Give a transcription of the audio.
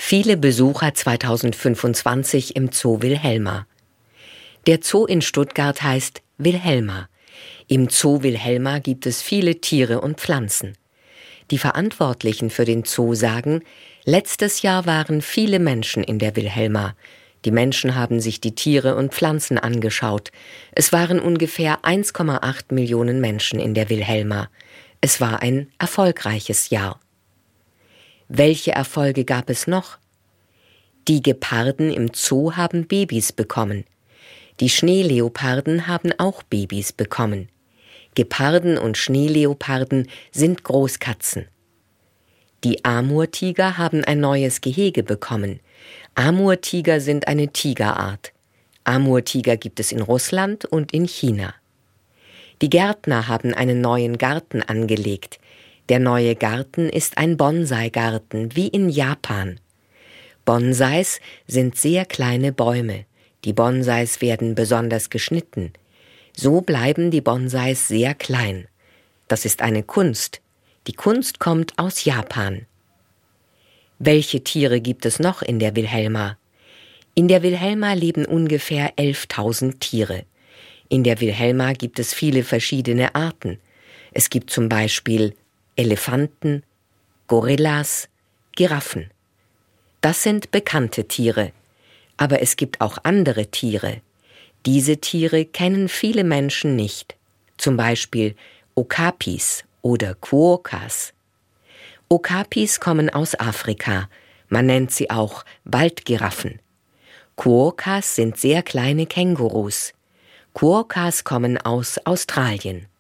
Viele Besucher 2025 im Zoo Wilhelma. Der Zoo in Stuttgart heißt Wilhelma. Im Zoo Wilhelma gibt es viele Tiere und Pflanzen. Die Verantwortlichen für den Zoo sagen, letztes Jahr waren viele Menschen in der Wilhelma. Die Menschen haben sich die Tiere und Pflanzen angeschaut. Es waren ungefähr 1,8 Millionen Menschen in der Wilhelma. Es war ein erfolgreiches Jahr. Welche Erfolge gab es noch? Die Geparden im Zoo haben Babys bekommen. Die Schneeleoparden haben auch Babys bekommen. Geparden und Schneeleoparden sind Großkatzen. Die Amurtiger haben ein neues Gehege bekommen. Amurtiger sind eine Tigerart. Amurtiger gibt es in Russland und in China. Die Gärtner haben einen neuen Garten angelegt. Der neue Garten ist ein Bonsai-Garten, wie in Japan. Bonsais sind sehr kleine Bäume. Die Bonsais werden besonders geschnitten. So bleiben die Bonsais sehr klein. Das ist eine Kunst. Die Kunst kommt aus Japan. Welche Tiere gibt es noch in der Wilhelma? In der Wilhelma leben ungefähr 11.000 Tiere. In der Wilhelma gibt es viele verschiedene Arten. Es gibt zum Beispiel Elefanten, Gorillas, Giraffen. Das sind bekannte Tiere. Aber es gibt auch andere Tiere. Diese Tiere kennen viele Menschen nicht. Zum Beispiel Okapis oder Quokkas. Okapis kommen aus Afrika. Man nennt sie auch Waldgiraffen. Quokkas sind sehr kleine Kängurus. Quokkas kommen aus Australien.